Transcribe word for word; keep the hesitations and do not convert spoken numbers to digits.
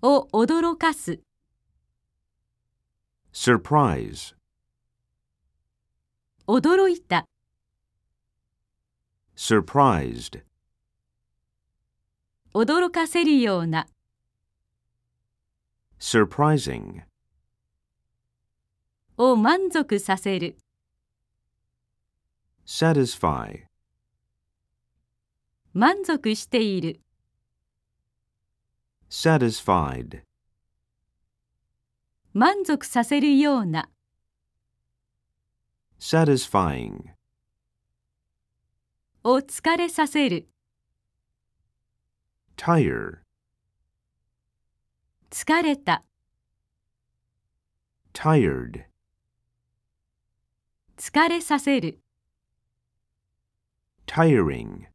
を驚かす。 surprise, 驚いた。 surprised, 驚かせるような。 surprising, を満足させる。 satisfy, 満足している。 satisfied, 満足させるような。 satisfying, を疲れさせる。 tire, 疲れた。 tired, 疲れさせる。 tiring.